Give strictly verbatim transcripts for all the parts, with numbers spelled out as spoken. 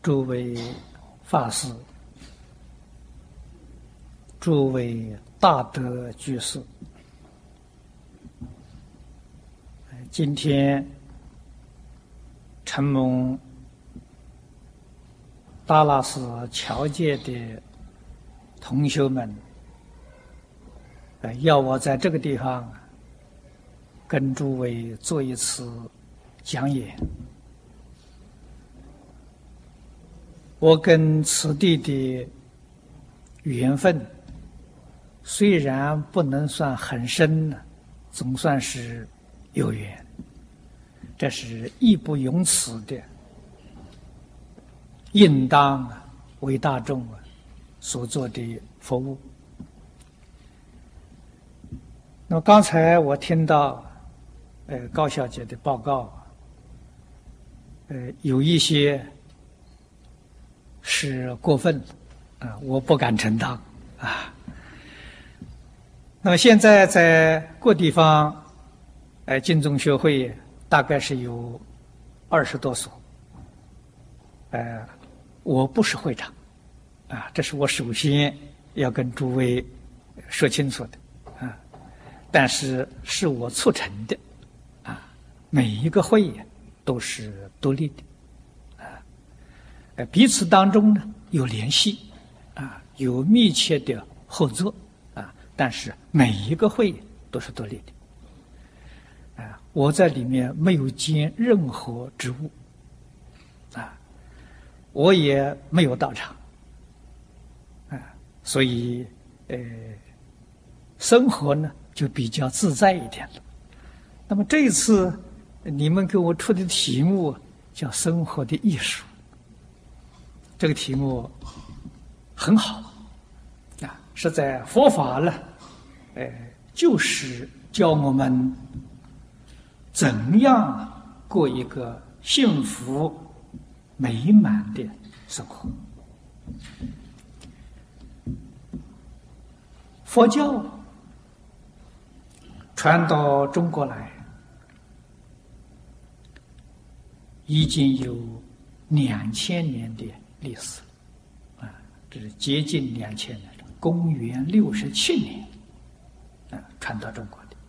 诸位法师、诸位大德居士，今天承蒙达拉斯侨界的同学们，要我在这个地方跟诸位做一次讲演。我跟此地的缘分虽然不能算很深呢，总算是有缘，这是义不容辞的，应当为大众所做的服务。那么刚才我听到呃高小姐的报告，呃有一些是过分啊，我不敢承当啊。那么现在在各地方，呃，净宗学会大概是有二十多所，呃，我不是会长，啊，这是我首先要跟诸位说清楚的啊。但是是我促成的，啊，每一个会都是独立的。呃，彼此当中呢有联系，啊，有密切的合作，啊，但是每一个会都是独立的，啊，我在里面没有兼任何职务，啊，我也没有到场，啊，所以呃，生活呢就比较自在一点了。那么这一次你们给我出的题目叫“生活的艺术”。这个题目很好啊，是在佛法呢，呃，就是教我们怎样过一个幸福美满的生活。佛教传到中国来，已经有两千年的历史，啊，这是接近两千年了，公元六十七年，啊，传到中国的。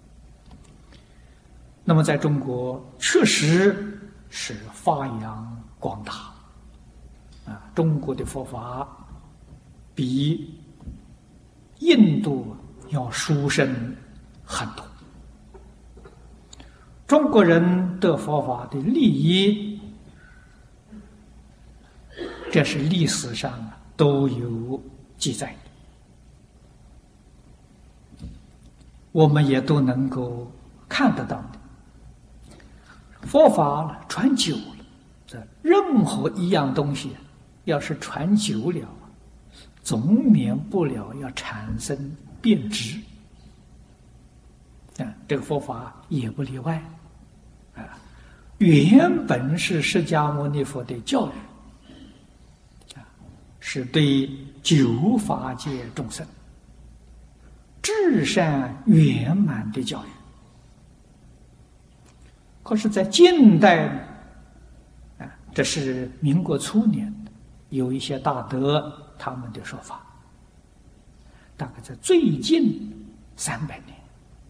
那么在中国确实是发扬光大，啊，中国的佛法比印度要殊胜很多。中国人得佛法的利益，这是历史上都有记载的，我们也都能够看得到的。佛法传久了，这任何一样东西要是传久了，总免不了要产生变质，啊，这个佛法也不例外，啊，原本是释迦牟尼佛的教育，是对九法界众生至善圆满的教育。可是在近代呢，啊，这是民国初年有一些大德他们的说法，大概在最近三百年，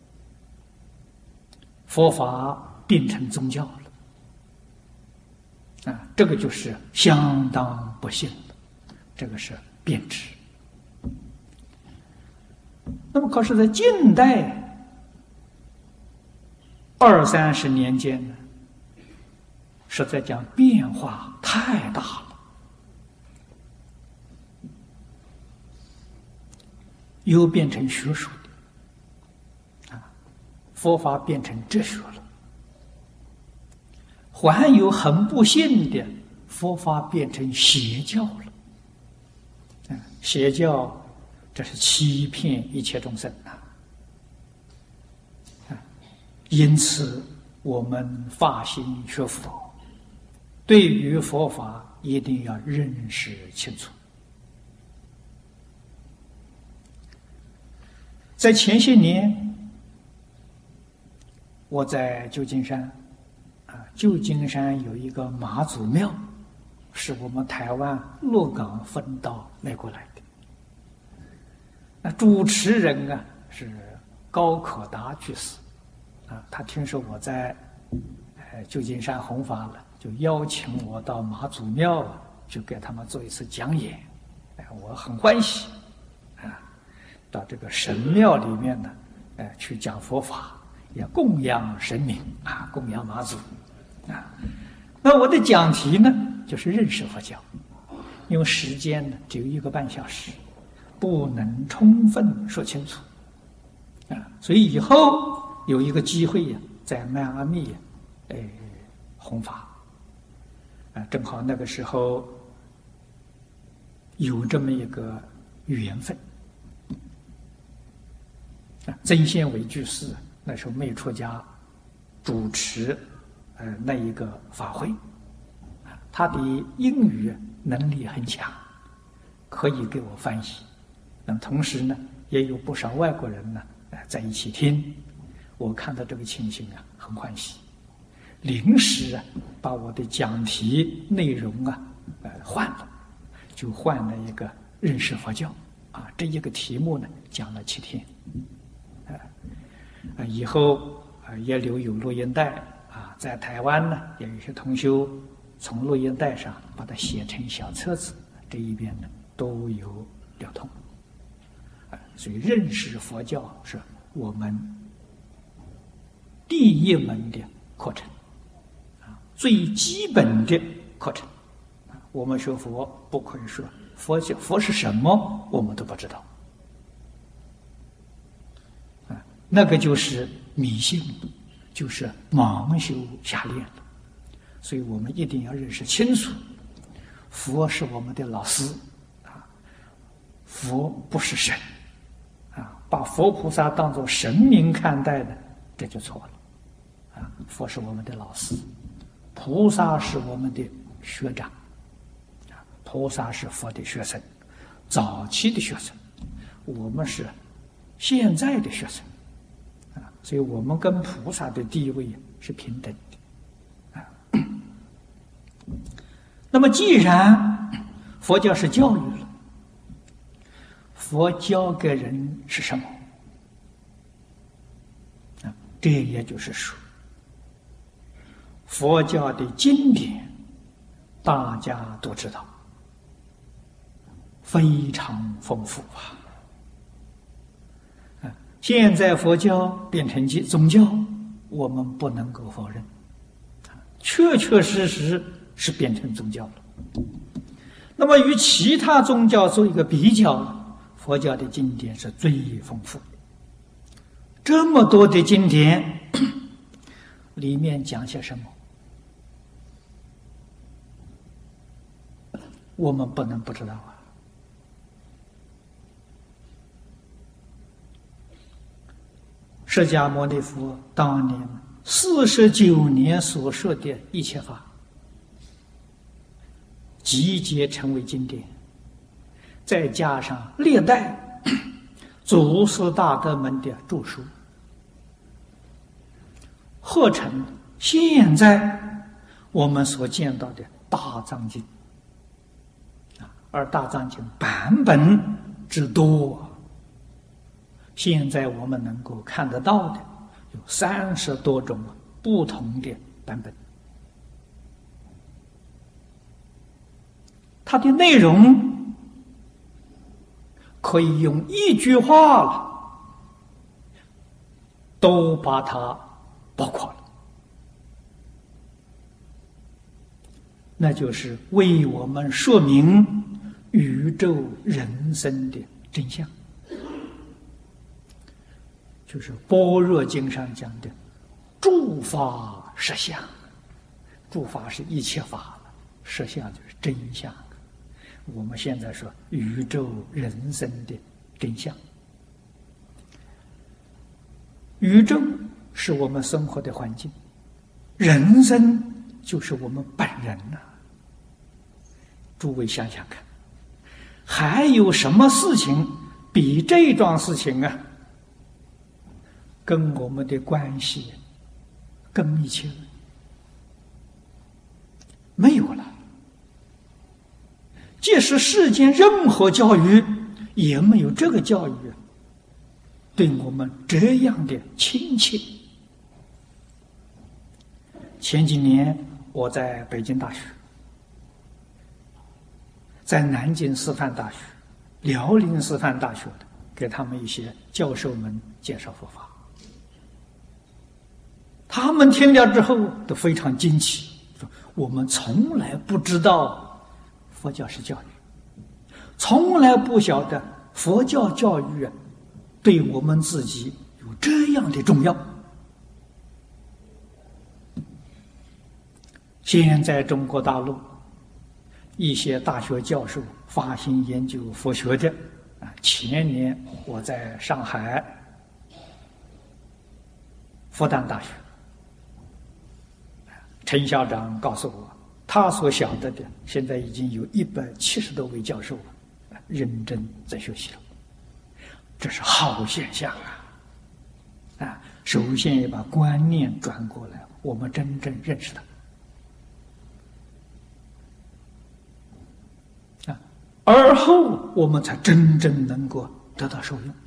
佛法变成宗教了，啊，这个就是相当不幸了。这个是变质。那么可是在近代二三十年间呢，实在讲变化太大了，又变成学术的，啊，佛法变成哲学了，还有很不幸的，佛法变成邪教了。邪教，这是欺骗一切众生啊！因此，我们发心学佛，对于佛法一定要认识清楚。在前些年，我在旧金山，啊，旧金山有一个妈祖庙， 是我们台湾鹿港分到美国来的。那主持人啊是高可达居士，啊，他听说我在呃旧金山弘法了，就邀请我到妈祖庙啊，去给他们做一次讲演，哎，我很欢喜，啊，到这个神庙里面呢，哎，去讲佛法，也供养神明啊，供养妈祖，啊，那我的讲题呢，就是认识佛教，因为时间呢只有一个半小时，不能充分说清楚，啊，所以以后有一个机会呀，在迈阿密呀，哎，弘法，啊，正好那个时候有这么一个缘分，啊，曾宪伟居士那时候没出家，主持呃那一个法会，啊，他的英语能力很强，可以给我翻译。那么同时呢，也有不少外国人呢，呃，在一起听。我看到这个情形啊，很欢喜。临时啊，把我的讲题内容啊，呃，换了，就换了一个认识佛教啊，这一个题目呢，讲了七天。啊，啊，以后啊也留有录音带啊，在台湾呢，也有些同修从录音带上把它写成小册子，这一边呢都有流通。啊，所以认识佛教是我们第一门的课程，啊，最基本的课程。啊，我们学佛不可以说佛教佛是什么，我们都不知道。啊，那个就是迷信，就是盲修瞎练了。所以我们一定要认识清楚，佛是我们的老师，啊，佛不是神，啊，把佛菩萨当作神明看待的，这就错了。啊，佛是我们的老师，菩萨是我们的学长，啊，菩萨是佛的学生，早期的学生，我们是现在的学生，啊，所以我们跟菩萨的地位是平等的，啊。那么既然佛教是教育了，佛教给人是什么？啊，这也就是说，佛教的经典大家都知道，非常丰富啊！啊，现在佛教变成宗教，我们不能够否认，啊，确确实实是变成宗教了。那么与其他宗教做一个比较，佛教的经典是最丰富的。这么多的经典，里面讲些什么？我们不能不知道啊！释迦牟尼佛当年四十九年所说的一切法，集结成为经典，再加上历代祖师大德们的著书，合成现在我们所见到的大藏经。而大藏经版本之多，现在我们能够看得到的有三十多种不同的版本，它的内容可以用一句话了，都把它包括了，那就是为我们说明宇宙人生的真相，就是《般若经》上讲的诸法实相。诸法是一切法了，实相就是真相。我们现在说宇宙人生的真相，宇宙是我们生活的环境，人生就是我们本人呐、啊。诸位想想看，还有什么事情比这桩事情啊，跟我们的关系更密切了？没有了。 即使世间任何教育，也没有这个教育对我们这样的亲切。前几年我在北京大学，在南京师范大学、辽宁师范大学的，给他们一些教授们介绍佛法，他们听了之后都非常惊奇，说我们从来不知道佛教是教育，从来不晓得佛教教育对我们自己有这样的重要。现在中国大陆一些大学教授发心研究佛学的啊，前年我在上海复旦大学，陈校长告诉我，他所晓得的，现在已经有一百七十多位教授了，认真在学习了。这是好现象啊！啊，首先要把观念转过来，我们真正认识它。而后我们才真正能够得到受用。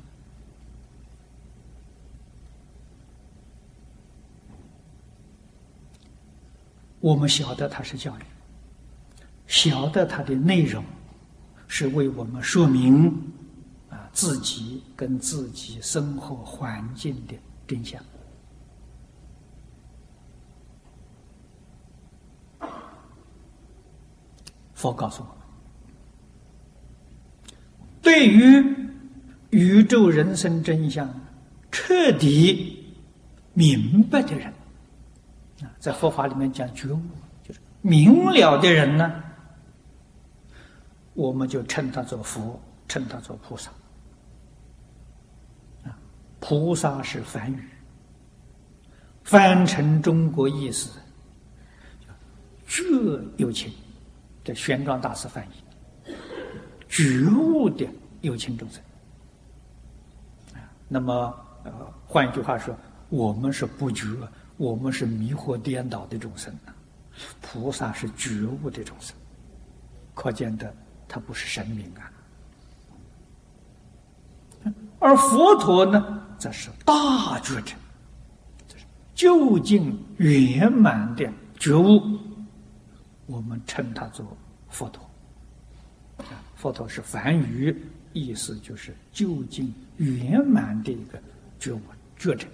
我们晓得它是教育，晓得它的内容是为我们说明啊自己跟自己生活环境的真相。佛告诉我们，对于宇宙人生真相彻底明白的人，啊，在佛法里面讲觉悟，就是明了的人呢，我们就称他做佛，称他做菩萨。啊，菩萨是梵语，翻成中国意思，觉有情，这玄奘大师翻译。觉悟的有情众生，那么呃，换一句话说，我们是不觉，我们是迷惑颠倒的众生啊，菩萨是觉悟的众生，可见的他不是神明啊。而佛陀呢，则是大觉者，就是究竟圆满的觉悟，我们称他做佛陀。佛陀是梵语，意思就是究竟圆满的一个觉悟觉者。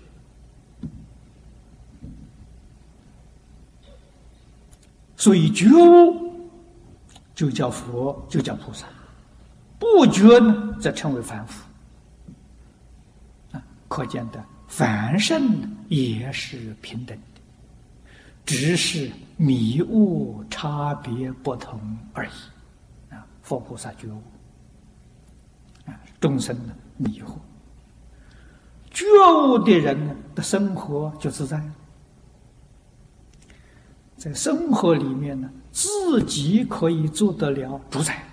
所以觉悟就叫佛，就叫菩萨；不觉呢，则称为凡夫。啊，可见的凡圣也是平等的，只是迷悟差别不同而已。佛菩萨觉悟，啊，众生呢迷惑，觉悟的人呢的生活就自在了，在生活里面呢，自己可以做得了主宰，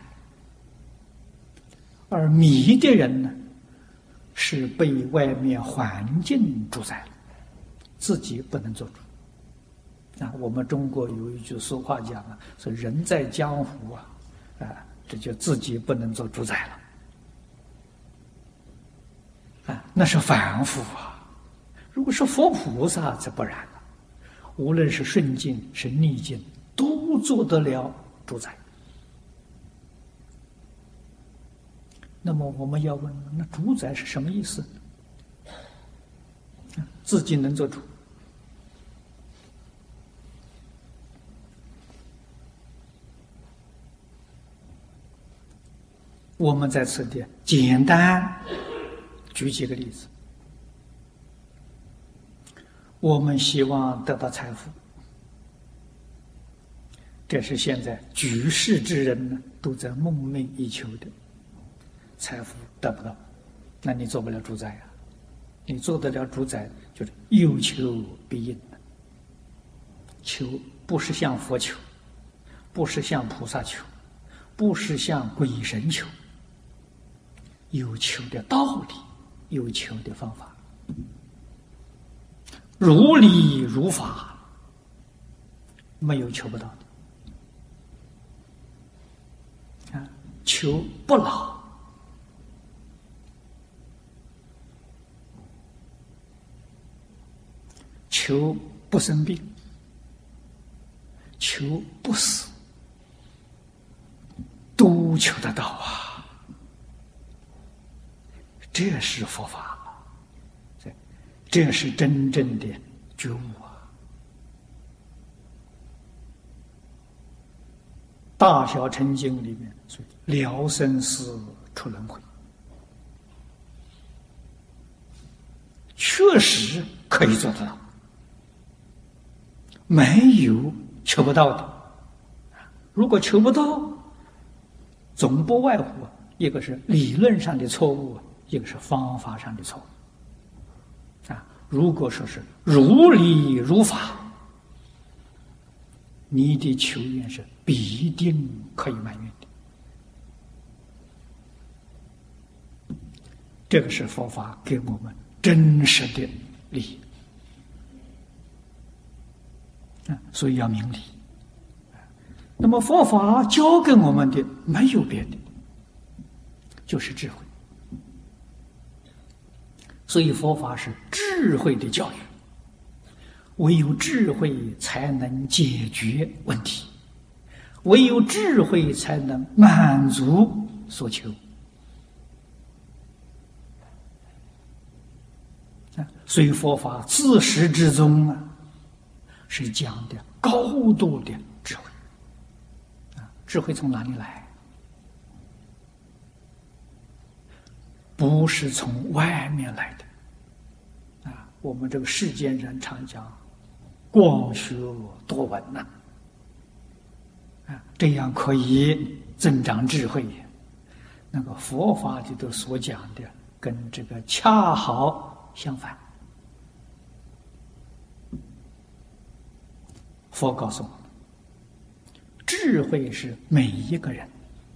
而迷的人呢，是被外面环境主宰了，自己不能做主。啊，我们中国有一句俗话讲啊，说人在江湖啊，啊。这就自己不能做主宰了，啊，那是凡夫啊！如果是佛菩萨，则不然了。无论是顺境是逆境，都做得了主宰。那么我们要问，那主宰是什么意思？自己能做主。我们在此地简单举几个例子。我们希望得到财富，这是现在举世之人呢都在梦寐以求的。财富得不到，那你做不了主宰啊！你做得了主宰，就是有求必应。求不是向佛求，不是向菩萨求，不是向鬼神求。有求的道理，有求的方法，如理如法，没有求不到的啊！ 求不老，求不生病，求不死，都求得到啊！这是佛法，这这是真正的觉悟啊！大小乘经里面说了生死出轮回，确实可以做得到，没有求不到的。如果求不到，总不外乎一个是理论上的错误，一个是方法上的错误啊。如果说是如理如法，你的求愿是必定可以满愿的。这个是佛法给我们真实的利益啊，所以要明理。那么佛法教给我们的没有别的，就是智慧。所以佛法是智慧的教育，唯有智慧才能解决问题，唯有智慧才能满足所求。所以佛法自始至终啊，是讲的高度的智慧。智慧从哪里来？不是从外面来的啊！我们这个世间人常讲广学多闻呐，啊，这样可以增长智慧。那个佛法里头所讲的，跟这个恰好相反。佛告诉我们，智慧是每一个人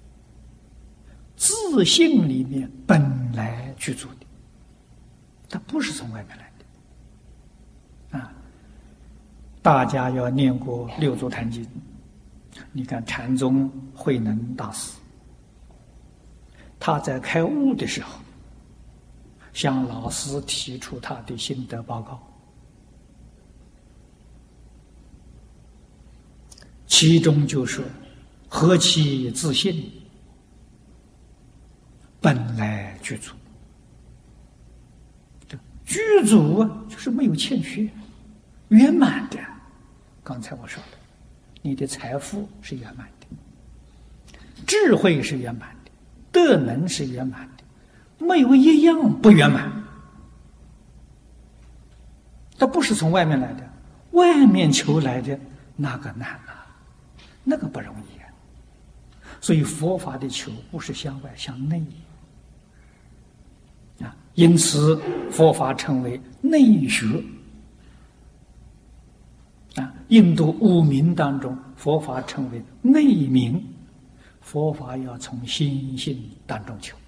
自性里面本来具足的，它不是从外面来的啊！大家要念过《六祖坛经》，你看禅宗慧能大师，他在开悟的时候，向老师提出他的心得报告，其中就说：“何其自信，本来具足。”具足啊，就是没有欠缺，圆满的。刚才我说的，你的财富是圆满的，智慧是圆满的，德能是圆满的，没有一样不圆满。它不是从外面来的，外面求来的那个难啊，那个不容易啊。所以佛法的求不是向外向内啊，因此佛法称为内学啊。印度五明当中，佛法称为内明，佛法要从心性当中求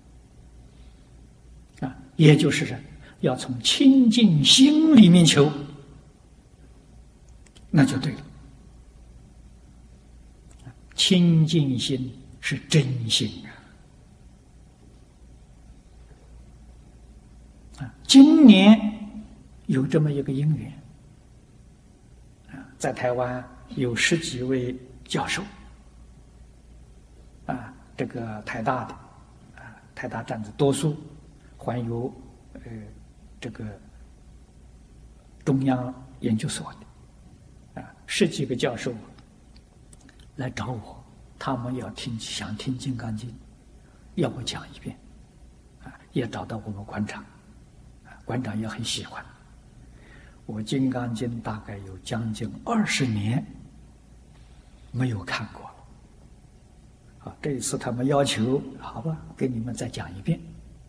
啊，也就是要从清净心里面求，那就对了。清净心是真心啊！今年有这么一个因缘啊，在台湾有十几位教授啊，这个台大的啊，台大占着多数，还有呃这个中央研究所的啊，十几个教授来找我，他们要听，想听《金刚经》，要我讲一遍，啊，也找到我们馆长，啊，馆长也很喜欢。我《金刚经》大概有将近二十年没有看过了，啊，这一次他们要求，好吧，给你们再讲一遍，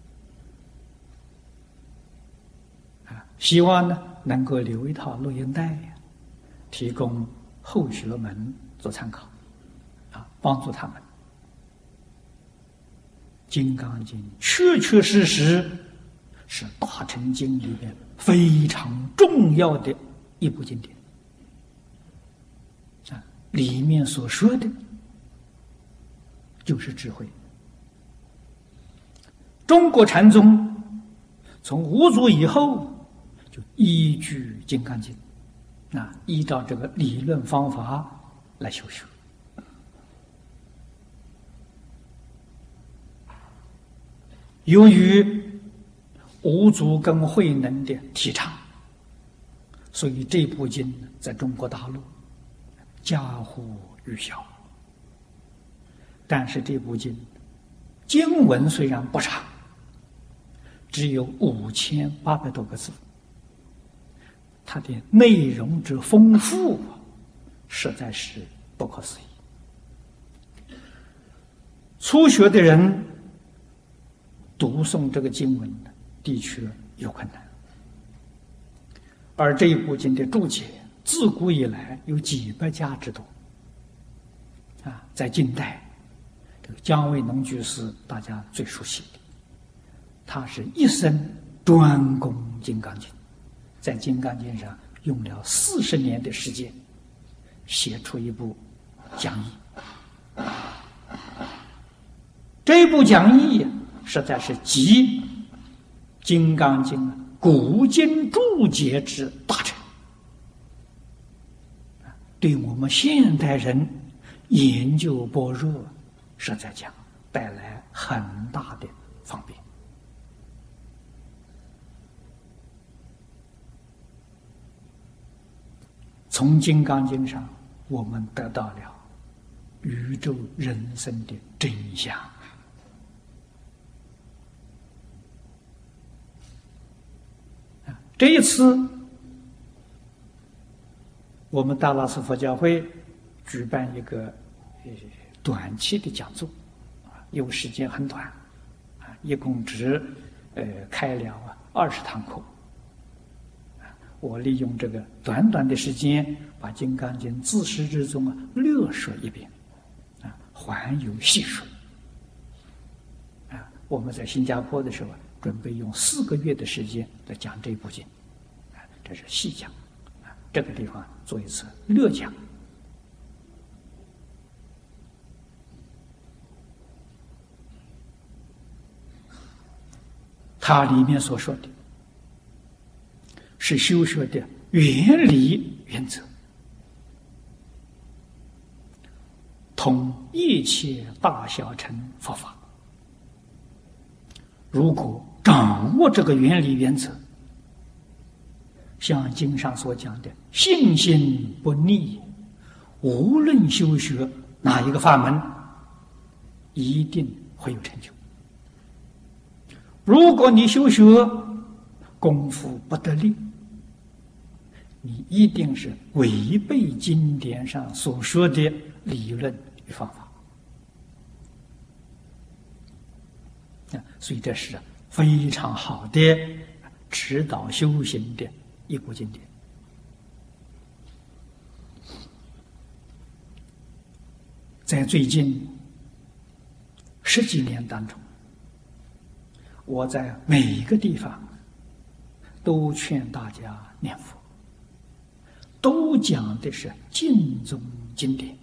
啊，希望呢能够留一套录音带，提供后学们做参考。帮助他们，《金刚经》确确实实是大乘经里面非常重要的一部经典啊！里面所说的就是智慧。中国禅宗从五祖以后就依据《金刚经》，啊，依照这个理论方法来修学。由于五祖跟慧能的提倡，所以这部经在中国大陆家喻户晓。但是这部经经文虽然不长，只有五千八百多个字，它的内容之丰富，实在是不可思议。初学的人读诵这个经文的确有困难，而这一部经的注解，自古以来有几百家之多。啊，在近代，这个姜维农居士大家最熟悉的，他是一生专攻《金刚经》，在《金刚经》上用了四十年的时间，写出一部讲义。这部讲义实在是集《金刚经》古今注解之大成，对我们现代人研究般若，实在讲带来很大的方便。从《金刚经》上，我们得到了宇宙人生的真相。这一次，我们大拉寺佛教会举办一个短期的讲座，因为时间很短，啊，一共只呃开了二十堂课。我利用这个短短的时间，把《金刚经》自始至终啊略说一遍，啊，还有细说。啊，我们在新加坡的时候，准备用四个月的时间来讲这部经，啊，这是细讲，啊，这个地方做一次略讲。它里面所说的是修学的原理原则，通一切大小乘佛法。如果掌握这个原理原则，像经上所讲的信心不逆，无论修学哪一个法门，一定会有成就。如果你修学功夫不得力，你一定是违背经典上所说的理论与方法。所以这是非常好的指导修行的一部经典。在最近十几年当中，我在每一个地方都劝大家念佛，都讲的是净宗经典。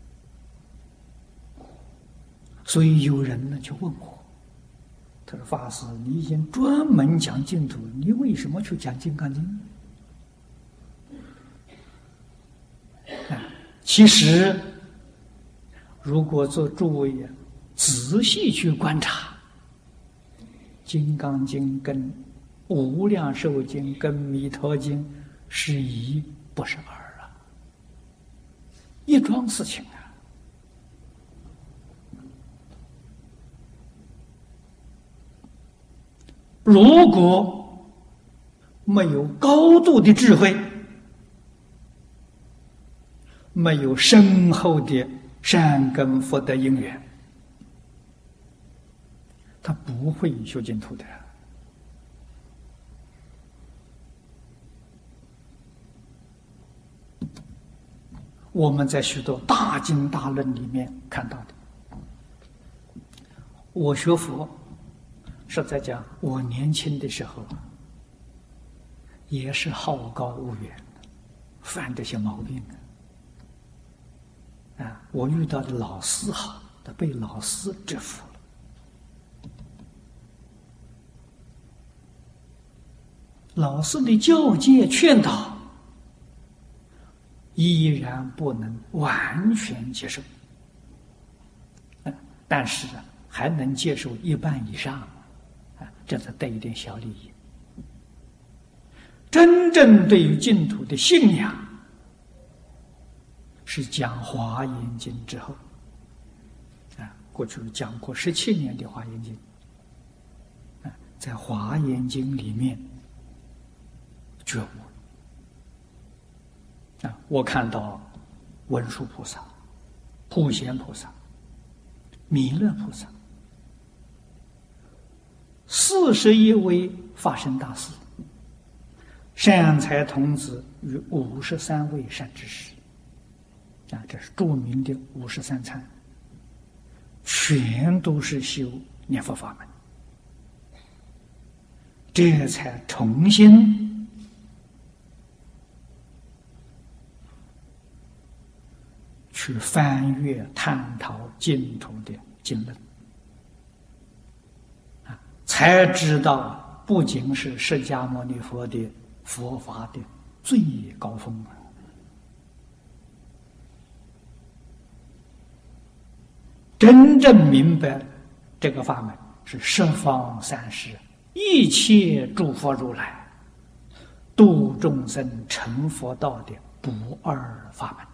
所以有人呢就问我，他说：“法师，你已经专门讲净土，你为什么去讲《金刚经》？”啊，其实如果做诸位仔细去观察，《金刚经》跟《无量寿经》跟《弥陀经》是一不是二啊，一桩事情啊。如果没有高度的智慧，没有深厚的善根福德因缘，他不会修净土的。我们在许多大经大论里面看到的，我学佛是在讲我年轻的时候也是好高骛远，犯这些毛病啊。啊，我遇到的老师好， 他被老师制服了。老师的教诫劝导，依然不能完全接受，但是还能接受一半以上，啊，这才得一点小利益。真正对于净土的信仰，是讲《华严经》之后，啊，过去讲过十七年的《华严经》，啊，在《华严经》里面觉悟。啊，我看到文殊菩萨、普贤菩萨、弥勒菩萨，四十一位法身大士，善财童子与五十三位善知识，啊，这是著名的五十三参，全都是修念佛法门，这才重新去翻阅探讨净土的经论，啊，才知道不仅是释迦牟尼佛的佛法的最高峰啊！真正明白这个法门是十方三世一切诸佛如来度众生成佛道的不二法门。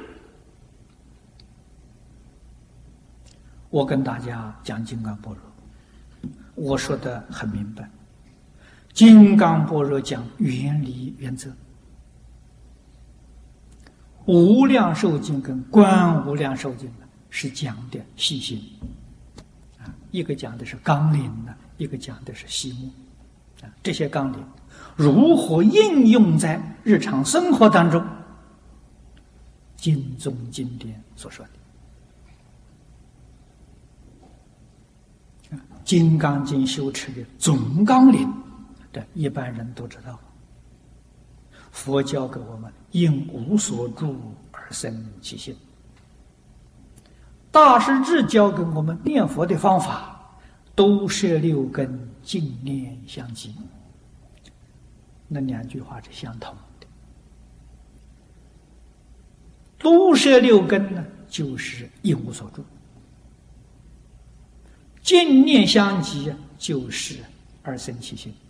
我跟大家讲金刚般若，我说的很明白。金刚般若讲原理原则，无量寿经跟观无量寿经呢是讲的细心，啊，一个讲的是纲领呢，一个讲的是细目，啊，这些纲领如何应用在日常生活当中？经宗经典所说的。《金刚经》修持的总纲领，这一般人都知道。佛教给我们应无所住而生其心。大师至教给我们念佛的方法，都摄六根，净念相继。那两句话是相同的。都摄六根呢，就是应无所住。净念相继就是二生其心，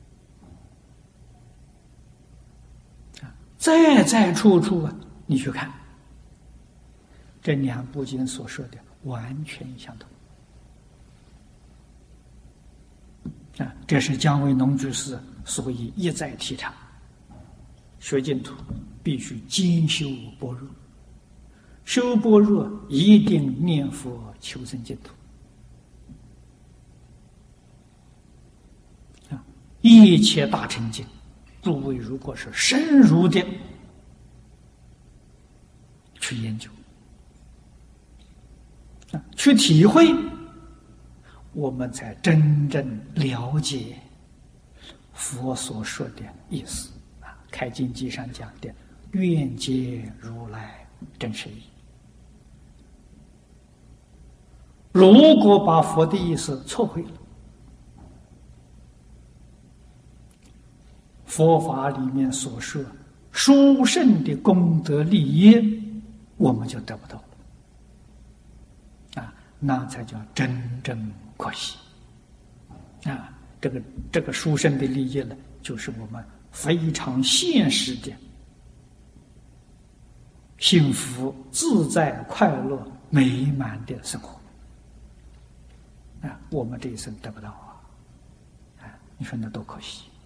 在在处处啊，你去看这两部经所说的完全相同啊！这是姜维农居士所以一再提倡，学净土必须兼修般若，修般若一定念佛求生净土。一切大乘经，诸位如果是深入的去研究、啊、去体会，我们才真正了解佛所说的意思啊。开经记上讲的“愿解如来真实义”，如果把佛的意思错会了，佛法里面所说殊胜的功德利益，我们就得不到了啊，那才叫真正可惜啊！这个这个殊胜的利益呢，就是我们非常现实的幸福、自在、快乐、美满的生活啊！我们这一生得不到啊！啊，你说那多可惜！